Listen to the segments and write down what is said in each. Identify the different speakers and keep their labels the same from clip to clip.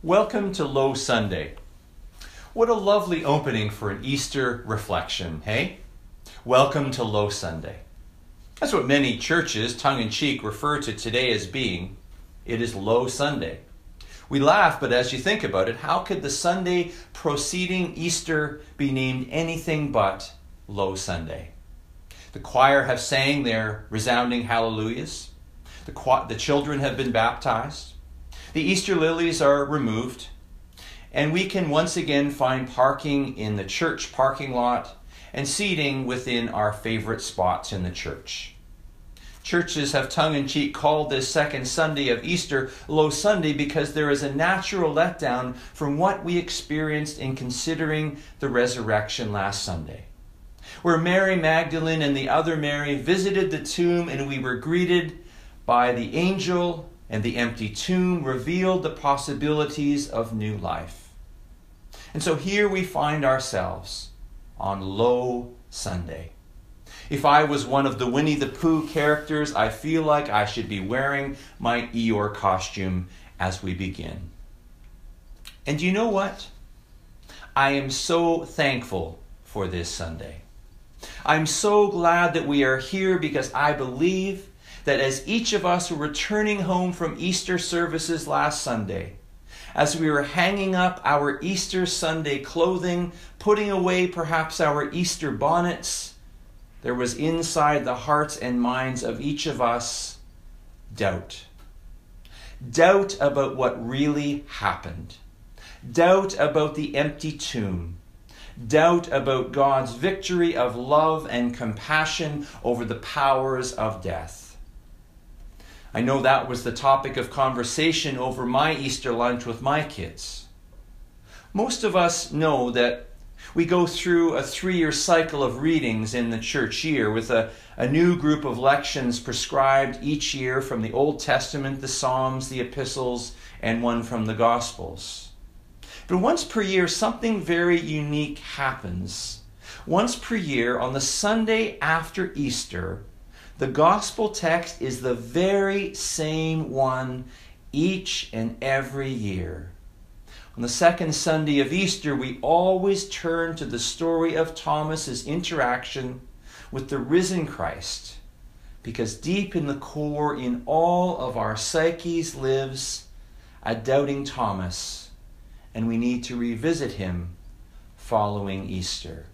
Speaker 1: Welcome to Low Sunday. What a lovely opening for an Easter reflection, hey? Welcome to Low Sunday. That's what many churches, tongue-in-cheek, refer to today as being. It is Low Sunday. We laugh, but as you think about it, how could the Sunday preceding Easter be named anything but Low Sunday? The choir have sang their resounding hallelujahs. The children have been baptized. The Easter lilies are removed. And we can once again find parking in the church parking lot and seating within our favorite spots in the church. Churches have tongue-in-cheek called this second Sunday of Easter Low Sunday because there is a natural letdown from what we experienced in considering the resurrection last Sunday, where Mary Magdalene and the other Mary visited the tomb and we were greeted by the angel, and the empty tomb revealed the possibilities of new life. And so here we find ourselves on Low Sunday. If I was one of the Winnie the Pooh characters, I feel like I should be wearing my Eeyore costume as we begin. And you know what? I am so thankful for this Sunday. I'm so glad that we are here because I believe that as each of us were returning home from Easter services last Sunday, as we were hanging up our Easter Sunday clothing, putting away perhaps our Easter bonnets, there was inside the hearts and minds of each of us doubt. Doubt about what really happened. Doubt about the empty tomb. Doubt about God's victory of love and compassion over the powers of death. I know that was the topic of conversation over my Easter lunch with my kids. Most of us know that we go through a 3-year cycle of readings in the church year with a new group of lections prescribed each year from the Old Testament, the Psalms, the Epistles, and one from the Gospels. But once per year, something very unique happens. Once per year, on the Sunday after Easter, the gospel text is the very same one each and every year. On the second Sunday of Easter, we always turn to the story of Thomas's interaction with the risen Christ, because deep in the core, in all of our psyches, lives a doubting Thomas, and we need to revisit him following Easter.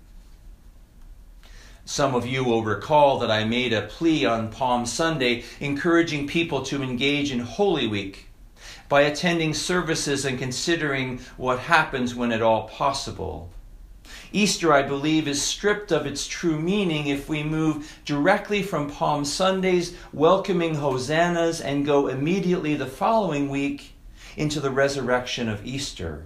Speaker 1: Some of you will recall that I made a plea on Palm Sunday encouraging people to engage in Holy Week by attending services and considering what happens when at all possible. Easter, I believe, is stripped of its true meaning if we move directly from Palm Sunday's welcoming hosannas and go immediately the following week into the resurrection of Easter.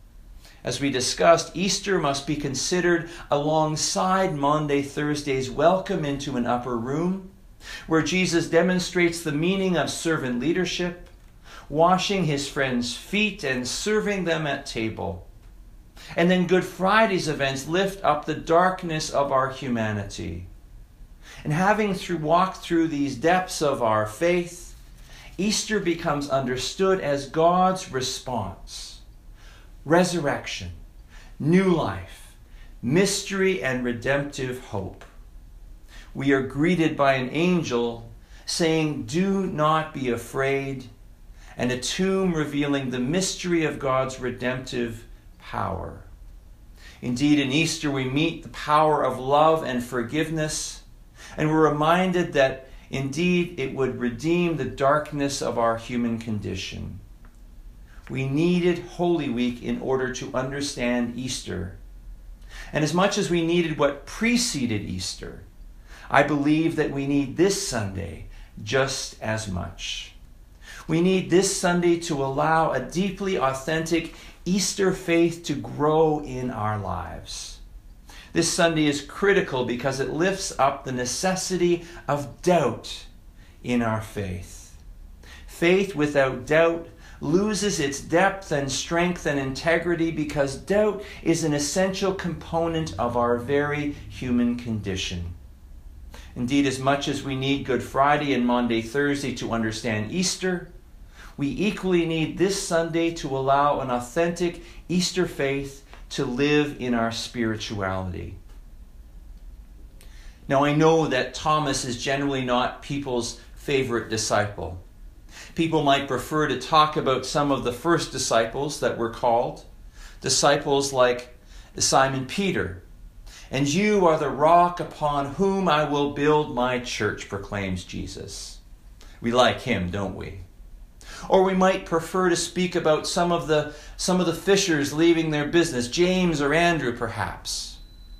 Speaker 1: As we discussed, Easter must be considered alongside Maundy Thursday's welcome into an upper room, where Jesus demonstrates the meaning of servant leadership, washing his friends' feet and serving them at table. And then Good Friday's events lift up the darkness of our humanity. And having walked through these depths of our faith, Easter becomes understood as God's response. Resurrection, new life, mystery and redemptive hope. We are greeted by an angel saying, "Do not be afraid," and a tomb revealing the mystery of God's redemptive power. Indeed, in Easter we meet the power of love and forgiveness, and we're reminded that indeed it would redeem the darkness of our human condition. We needed Holy Week in order to understand Easter. And as much as we needed what preceded Easter, I believe that we need this Sunday just as much. We need this Sunday to allow a deeply authentic Easter faith to grow in our lives. This Sunday is critical because it lifts up the necessity of doubt in our faith. Faith without doubt loses its depth and strength and integrity because doubt is an essential component of our very human condition. Indeed, as much as we need Good Friday and Maundy Thursday to understand Easter, we equally need this Sunday to allow an authentic Easter faith to live in our spirituality. Now, I know that Thomas is generally not people's favorite disciple. People might prefer to talk about some of the first disciples that were called, disciples like Simon Peter. And you are the rock upon whom I will build my church, proclaims Jesus. We like him, don't we? Or we might prefer to speak about some of the fishers leaving their business, James or Andrew perhaps.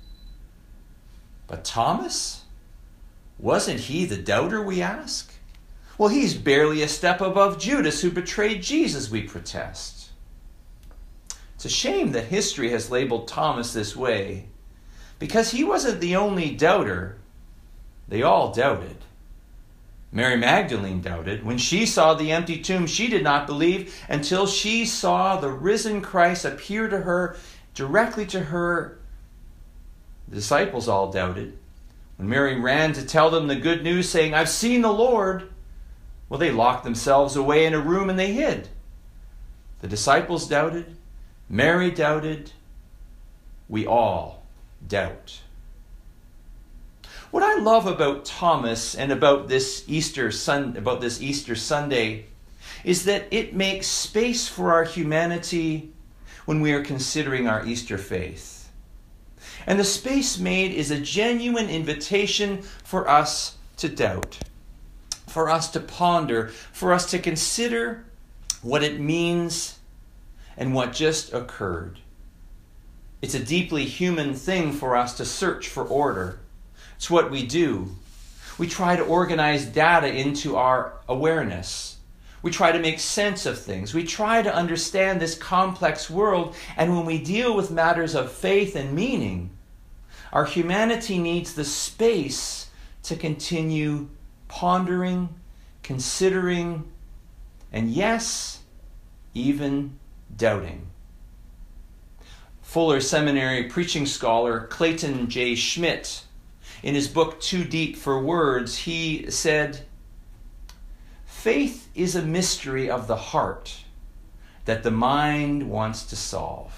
Speaker 1: But Thomas? Wasn't he the doubter, we ask? Well, he's barely a step above Judas who betrayed Jesus, we protest. It's a shame that history has labeled Thomas this way, because he wasn't the only doubter. They all doubted. Mary Magdalene doubted. When she saw the empty tomb, she did not believe until she saw the risen Christ appear to her, directly to her. The disciples all doubted. When Mary ran to tell them the good news, saying, "I've seen the Lord," well, they locked themselves away in a room and they hid. The disciples doubted. Mary doubted. We all doubt. What I love about Thomas and about this Easter Sunday is that it makes space for our humanity when we are considering our Easter faith. And the space made is a genuine invitation for us to doubt, for us to ponder, for us to consider what it means and what just occurred. It's a deeply human thing for us to search for order. It's what we do. We try to organize data into our awareness. We try to make sense of things. We try to understand this complex world. And when we deal with matters of faith and meaning, our humanity needs the space to continue pondering, considering, and yes, even doubting. Fuller Seminary preaching scholar Clayton J. Schmidt, in his book Too Deep for Words, he said, "Faith is a mystery of the heart that the mind wants to solve."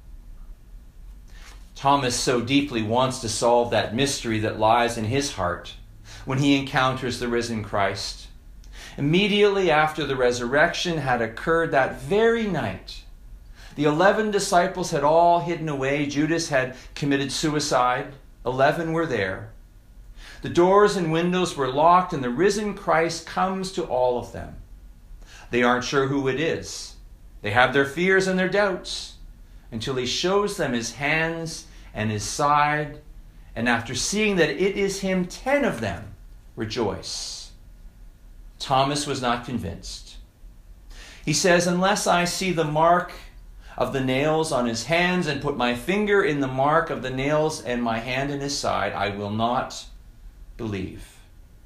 Speaker 1: Thomas so deeply wants to solve that mystery that lies in his heart when he encounters the risen Christ. Immediately after the resurrection had occurred that very night, the 11 disciples had all hidden away. Judas had committed suicide. 11 were there. The doors and windows were locked, and the risen Christ comes to all of them. They aren't sure who it is. They have their fears and their doubts until he shows them his hands and his side. And after seeing that it is him, 10 of them rejoice. Thomas was not convinced. He says, "Unless I see the mark of the nails on his hands and put my finger in the mark of the nails and my hand in his side, I will not believe."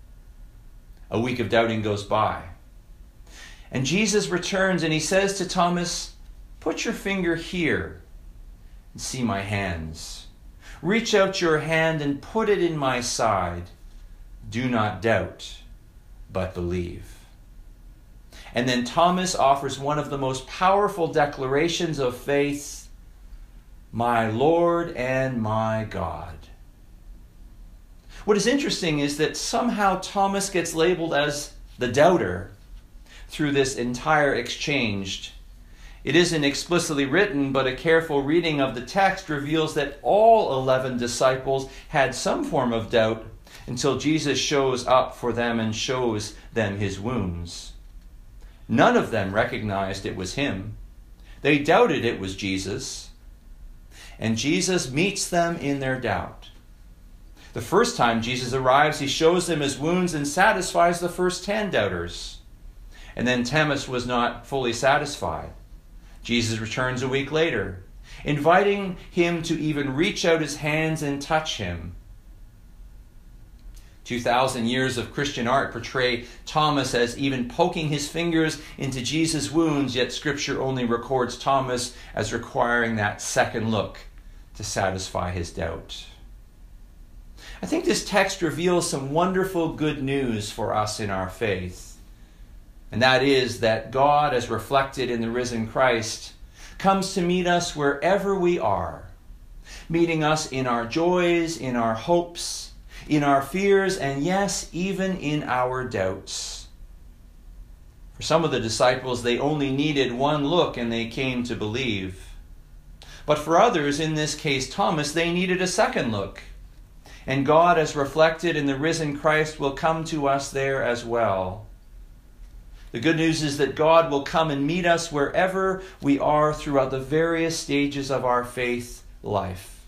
Speaker 1: A week of doubting goes by. And Jesus returns and he says to Thomas, "Put your finger here and see my hands. Reach out your hand and put it in my side. Do not doubt, but believe." And then Thomas offers one of the most powerful declarations of faith, "My Lord and my God." What is interesting is that somehow Thomas gets labeled as the doubter through this entire exchange. It isn't explicitly written, but a careful reading of the text reveals that all 11 disciples had some form of doubt until Jesus shows up for them and shows them his wounds. None of them recognized it was him. They doubted it was Jesus. And Jesus meets them in their doubt. The first time Jesus arrives, he shows them his wounds and satisfies the first 10 doubters. And then Thomas was not fully satisfied. Jesus returns a week later, inviting him to even reach out his hands and touch him. 2,000 years of Christian art portray Thomas as even poking his fingers into Jesus' wounds, yet Scripture only records Thomas as requiring that second look to satisfy his doubt. I think this text reveals some wonderful good news for us in our faith. And that is that God, as reflected in the risen Christ, comes to meet us wherever we are, meeting us in our joys, in our hopes, in our fears, and yes, even in our doubts. For some of the disciples, they only needed one look and they came to believe. But for others, in this case Thomas, they needed a second look. And God, as reflected in the risen Christ, will come to us there as well. The good news is that God will come and meet us wherever we are throughout the various stages of our faith life.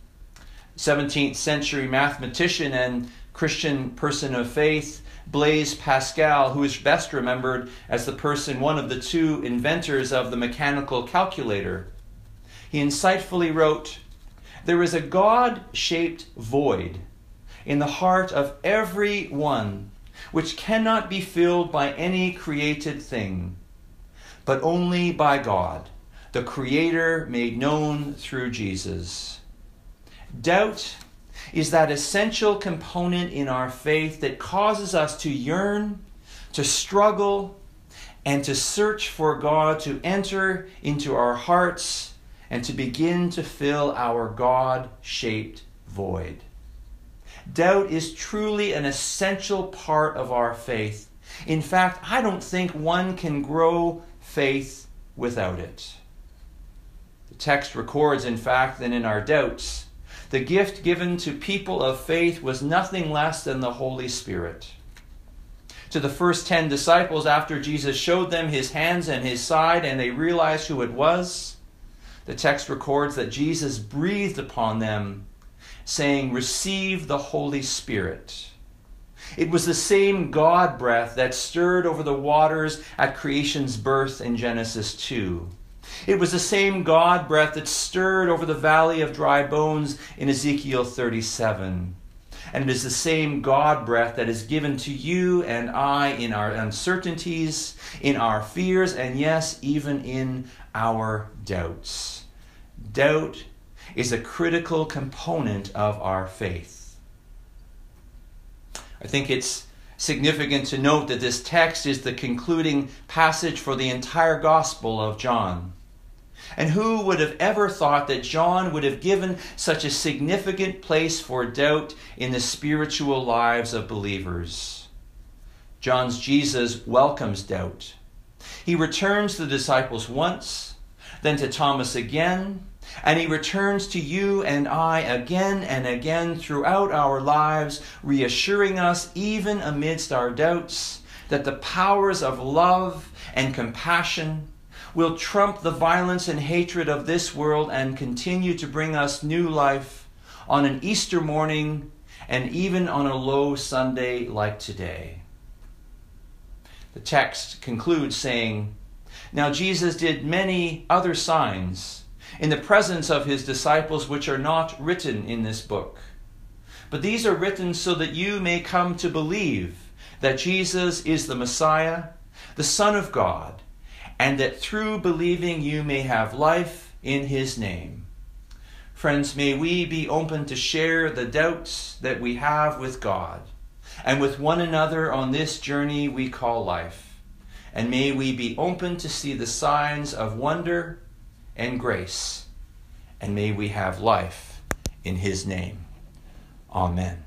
Speaker 1: 17th century mathematician and Christian person of faith, Blaise Pascal, who is best remembered as one of the two inventors of the mechanical calculator, he insightfully wrote, "There is a God-shaped void in the heart of every one which cannot be filled by any created thing, but only by God, the Creator made known through Jesus." Doubt is that essential component in our faith that causes us to yearn, to struggle, and to search for God to enter into our hearts and to begin to fill our God-shaped void. Doubt is truly an essential part of our faith. In fact, I don't think one can grow faith without it. The text records, in fact, that in our doubts, the gift given to people of faith was nothing less than the Holy Spirit. To the first 10 disciples, after Jesus showed them his hands and his side and they realized who it was, the text records that Jesus breathed upon them, saying, "Receive the Holy Spirit." It was the same God breath that stirred over the waters at creation's birth in Genesis 2. It was the same God breath that stirred over the valley of dry bones in Ezekiel 37. And it is the same God breath that is given to you and I in our uncertainties, in our fears, and yes, even in our doubts. Doubt is a critical component of our faith. I think it's significant to note that this text is the concluding passage for the entire Gospel of John. And who would have ever thought that John would have given such a significant place for doubt in the spiritual lives of believers? John's Jesus welcomes doubt. He returns to the disciples once, then to Thomas again, and he returns to you and I again and again throughout our lives, reassuring us even amidst our doubts that the powers of love and compassion will trump the violence and hatred of this world and continue to bring us new life on an Easter morning and even on a low Sunday like today. The text concludes saying, "Now Jesus did many other signs in the presence of his disciples which are not written in this book. But these are written so that you may come to believe that Jesus is the Messiah, the Son of God, and that through believing you may have life in his name." Friends, may we be open to share the doubts that we have with God and with one another on this journey we call life. And may we be open to see the signs of wonder and grace. And may we have life in his name. Amen.